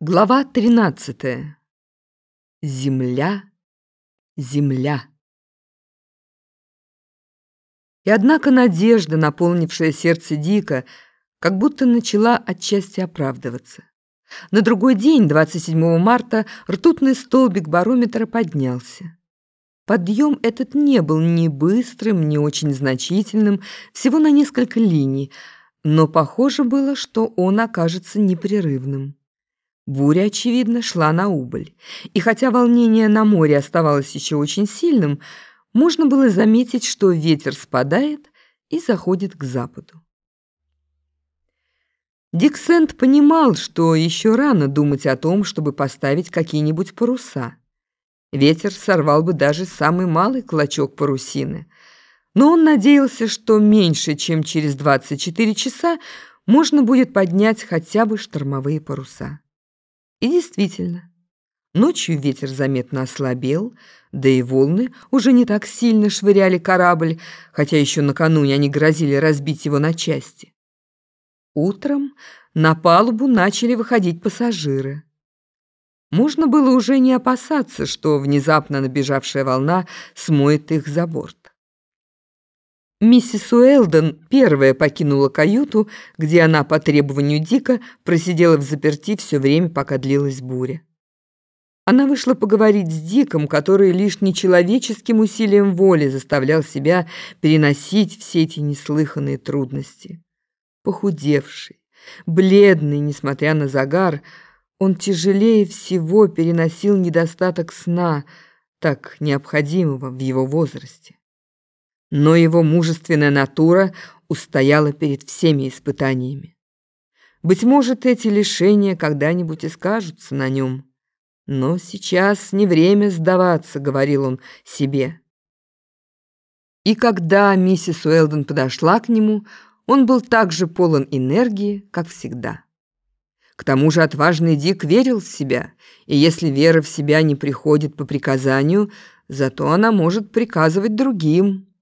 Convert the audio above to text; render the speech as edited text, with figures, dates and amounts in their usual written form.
Глава 13. Земля, земля. И однако надежда, наполнившая сердце Дика, как будто начала отчасти оправдываться. На другой день, 27 марта, ртутный столбик барометра поднялся. Подъем этот не был ни быстрым, ни очень значительным, всего на несколько линий, но похоже было, что он окажется непрерывным. Буря, очевидно, шла на убыль, и хотя волнение на море оставалось еще очень сильным, можно было заметить, что ветер спадает и заходит к западу. Дик Сэнд понимал, что еще рано думать о том, чтобы поставить какие-нибудь паруса. Ветер сорвал бы даже самый малый клочок парусины, но он надеялся, что меньше, чем через 24 часа можно будет поднять хотя бы штормовые паруса. И действительно, ночью ветер заметно ослабел, да и волны уже не так сильно швыряли корабль, хотя еще накануне они грозили разбить его на части. Утром на палубу начали выходить пассажиры. Можно было уже не опасаться, что внезапно набежавшая волна смоет их за борт. Миссис Уэлдон первая покинула каюту, где она по требованию Дика просидела взаперти все время, пока длилась буря. Она вышла поговорить с Диком, который лишь нечеловеческим усилием воли заставлял себя переносить все эти неслыханные трудности. Похудевший, бледный, несмотря на загар, он тяжелее всего переносил недостаток сна, так необходимого в его возрасте. Но его мужественная натура устояла перед всеми испытаниями. Быть может, эти лишения когда-нибудь и скажутся на нем. Но сейчас не время сдаваться, говорил он себе. И когда миссис Уэлдон подошла к нему, он был так же полон энергии, как всегда. К тому же отважный Дик верил в себя, и если вера в себя не приходит по приказанию, зато она может приказывать другим.